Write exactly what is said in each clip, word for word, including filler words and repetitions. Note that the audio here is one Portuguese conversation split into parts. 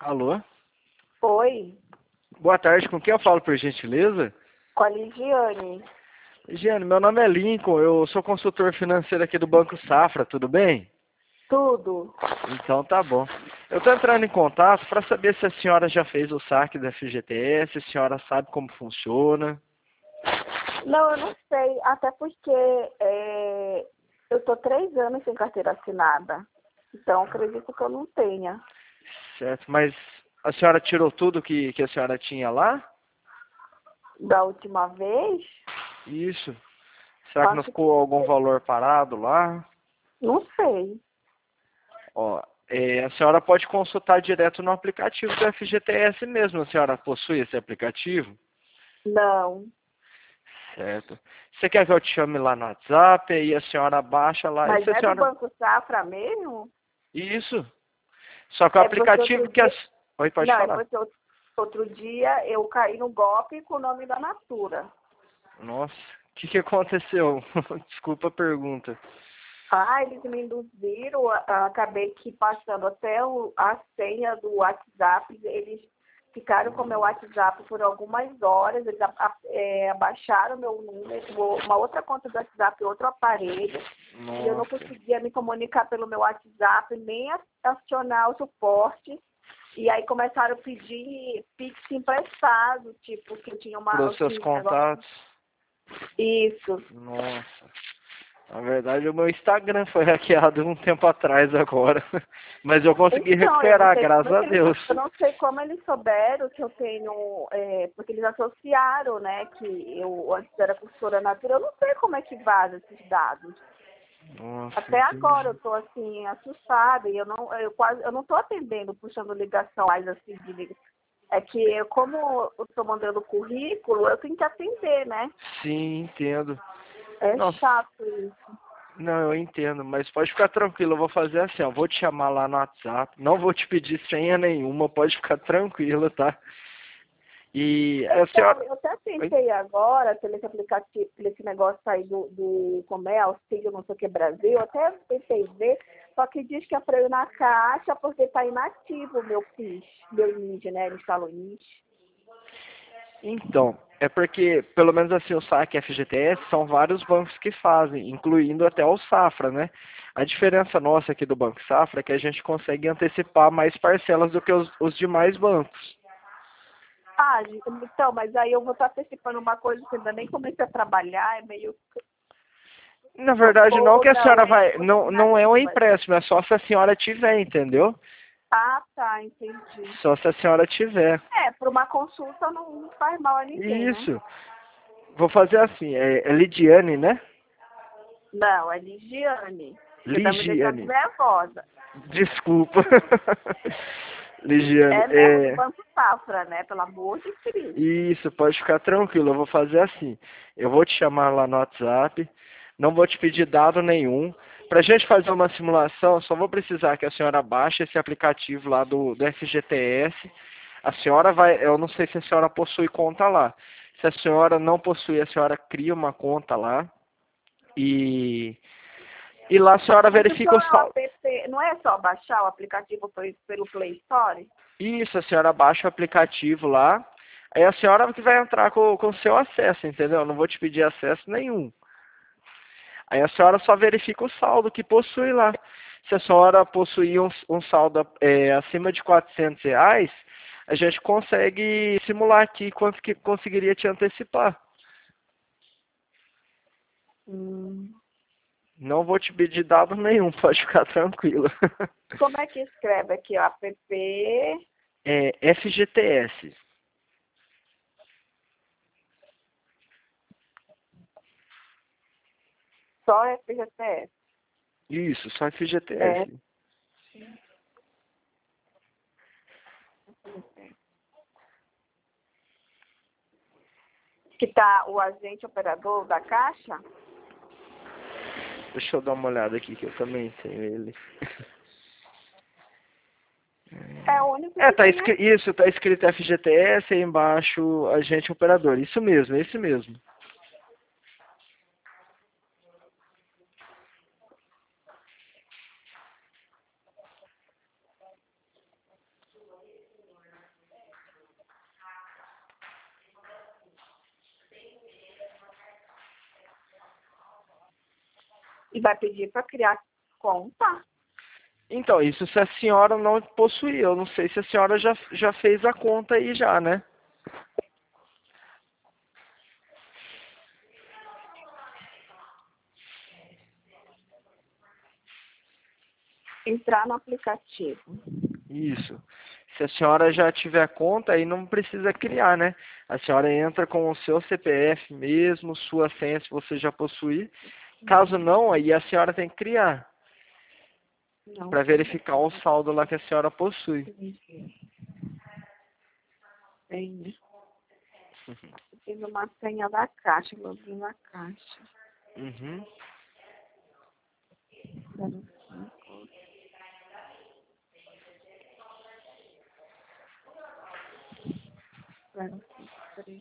Alô? Oi, Boa tarde, com quem eu falo, por gentileza? com a Ligiane. Ligiane, meu nome é Lincoln, eu sou consultor financeiro aqui do Banco Safra, tudo bem? Tudo. Então tá bom. Eu tô entrando em contato para saber se a senhora já fez o saque da F G T S, se a senhora sabe como funciona. Não, eu não sei, até porque é, eu tô três anos sem carteira assinada. Então, acredito que eu não tenha. Certo, mas a senhora tirou tudo que, que a senhora tinha lá? Da última vez, Isso. Será que não acho que ficou algum valor parado lá? não sei. Ó, é, a senhora pode consultar direto no aplicativo do F G T S mesmo. A senhora possui esse aplicativo? Não. Certo. Você quer que eu te chame lá no WhatsApp e a senhora baixa lá? E Mas se a é do senhora... Banco Safra mesmo? Isso. Só que o É porque aplicativo outro que as... dia. Oi, pode Não, é falar. porque outro outro dia eu caí no golpe com o nome da Natura. Nossa, o que, que aconteceu? Desculpa a pergunta. Ah, eles me induziram, a- a- acabei que passando até o- a senha do WhatsApp, eles ficaram com meu WhatsApp por algumas horas, eles a- a- é, abaixaram meu número, uma outra conta do WhatsApp, outro aparelho, e eu não Nossa. conseguia me comunicar pelo meu WhatsApp, nem a- acionar o suporte, e aí começaram a pedir Pix emprestado, tipo, que eu tinha uma... Para Eu os seus tinha um negócio... contatos. Isso. Nossa. Na verdade, o meu Instagram foi hackeado um tempo atrás agora. Mas eu consegui Então, eu não recuperar, sei como graças é a que eles, Deus. eu não sei como eles souberam que eu tenho, é, porque eles associaram, né, que eu antes era consultora Natura, eu não sei como é que vaza esses dados. Nossa, Até agora eu entendi. tô assim, assustada, e eu não, eu quase, eu não tô atendendo, puxando ligação mais assim de liga- É que eu, como eu tô mandando currículo, eu tenho que atender, né? Sim, entendo. É Nossa, chato isso. não, eu entendo, mas pode ficar tranquilo, eu vou fazer assim, ó, vou te chamar lá no WhatsApp, não vou te pedir senha nenhuma, pode ficar tranquilo, tá? E a Então, senhora... eu até Oi? tentei agora, pelo esse aplicativo, pelo esse negócio aí do, do como é, auxílio não sei o que Brasil, eu até tentei ver, só que diz que é para eu ir na caixa porque está inativo o meu PIS, meu N I D, né? Ele instalou N I D. Então, é porque, pelo menos assim, o saque F G T S são vários bancos que fazem, incluindo até o Safra, né? A diferença nossa aqui do Banco Safra é que a gente consegue antecipar mais parcelas do que os, os demais bancos. Ah, gente, então, mas aí eu vou estar antecipando uma coisa que ainda nem comecei a trabalhar, é meio... Na verdade, não Ou que a não, senhora é vai... Não, não é um inativa. empréstimo, é só se a senhora tiver, entendeu? Ah, tá, entendi. Só se a senhora tiver. É, para uma consulta não faz mal a ninguém, né? Isso. Vou fazer assim, é, é Lidiane, né? Não, é Ligiane. Você tá me deixando Ligiane. nervosa. Desculpa. Ligiane, É mesmo do é... Banco Safra, né? Pelo amor de Cristo. Isso, pode ficar tranquilo. Eu vou fazer assim. Eu vou te chamar lá no WhatsApp. Não vou te pedir dado nenhum. Para a gente fazer uma simulação, só vou precisar que a senhora baixe esse aplicativo lá do, do F G T S. A senhora vai... Eu não sei se a senhora possui conta lá. Se a senhora não possui, a senhora cria uma conta lá. E, e lá a senhora Mas o verifica o seu saldo. app não é só baixar o aplicativo pe- pelo Play Store? Isso, a senhora baixa o aplicativo lá. Aí a senhora que vai entrar com com o seu acesso, entendeu? Eu não vou te pedir acesso nenhum. Aí a senhora só verifica o saldo que possui lá. Se a senhora possuir um, um saldo é, acima de quatrocentos reais, a gente consegue simular aqui quanto que conseguiria te antecipar. Hum. Não vou te pedir dado nenhum, pode ficar tranquilo. Como é que escreve aqui, ó? App, É F G T S. só F G T S. Isso, só É. F G T S. Que tá o agente operador da Caixa? Deixa eu dar uma olhada aqui que eu também tenho ele. É o único É, que tá tem escrito, aqui. isso, tá escrito F G T S e embaixo agente operador. Isso mesmo, esse mesmo. E vai pedir para criar conta. Então, isso se a senhora não possuir. Eu não sei se a senhora já, já fez a conta aí já, né? Entrar no aplicativo. Isso. Se a senhora já tiver conta, aí não precisa criar, né? A senhora entra com o seu C P F mesmo, sua senha se você já possuir. Caso não, aí a senhora tem que criar. Não. Para verificar o saldo lá que a senhora possui. Tem. Fiz uma senha da caixa, login na caixa. Uhum. zero cinco. zero cinco três.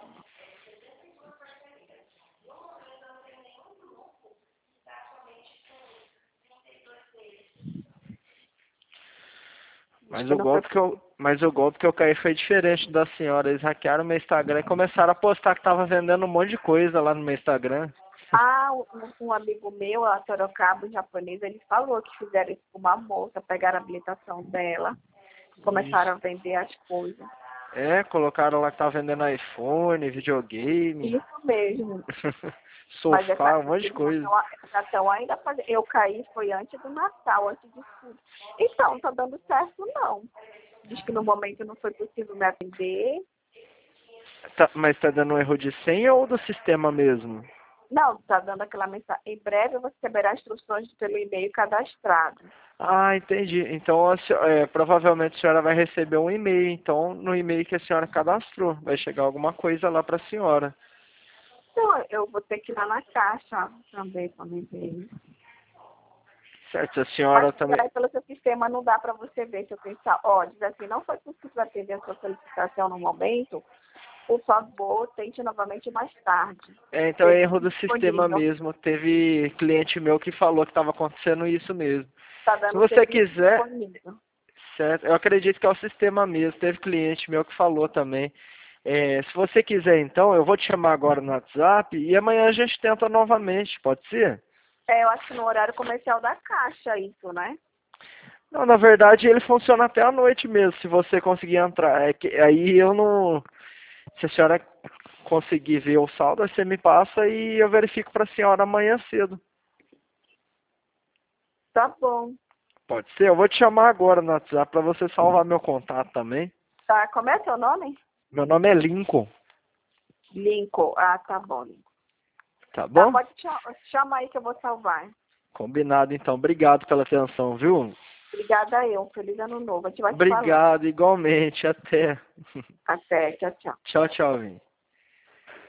Mas o golpe que eu, mas o golpe que eu caí foi diferente da senhora. Eles hackearam meu Instagram e começaram a postar que tava vendendo um monte de coisa lá no meu Instagram. Ah, um, um amigo meu, a Sorocaba, um japonês, ele falou que fizeram isso com uma moça, pegaram a habilitação dela, começaram Isso. a vender as coisas. É, colocaram lá que tava vendendo iPhone, videogame, Isso mesmo. Mas sofá, essa, um monte de eles coisa. já estão ainda fazendo. Eu caí, foi antes do Natal, antes de tudo. Então, não tá dando certo, não. Diz que no momento não foi possível me atender. Tá, mas tá dando um erro de senha ou do sistema mesmo? Não, tá dando aquela mensagem. Em breve você receberá instruções pelo e-mail cadastrado. Ah, entendi. Então, a se- é, provavelmente a senhora vai receber um e-mail. Então, no e-mail que a senhora cadastrou, vai chegar alguma coisa lá para a senhora. Então, eu vou ter que ir lá na caixa também para me ver. Certo, a Mas senhora também... aí, pelo seu sistema não dá para você ver se eu pensar, ó, diz assim, não foi possível atender a sua solicitação no momento, por favor, tente novamente mais tarde. É, então é erro do sistema Disponível. mesmo. Teve cliente meu que falou que estava acontecendo isso mesmo. Tá Se dando você serviço quiser, disponível. certo? Eu acredito que é o sistema mesmo. Teve cliente meu que falou também. É, se você quiser, então, eu vou te chamar agora no WhatsApp e amanhã a gente tenta novamente, pode ser? É, eu acho que no horário comercial da caixa isso, né? Não, na verdade ele funciona até à noite mesmo, se você conseguir entrar. É que, aí eu não... Se a senhora conseguir ver o saldo, você me passa e eu verifico para a senhora amanhã cedo. Tá bom. Pode ser? Eu vou te chamar agora no WhatsApp para você salvar meu contato também. Tá, como é seu nome? Meu nome é Lincoln, Lincoln. Ah, tá bom, Lincoln. tá Tá, bom? pode cha- chama aí que eu vou salvar. Combinado então. Obrigado pela atenção, viu? Obrigada eu. Feliz ano novo. A gente vai te falar. Obrigado igualmente. Até. Até. Tchau, tchau. Tchau, tchau, Vini.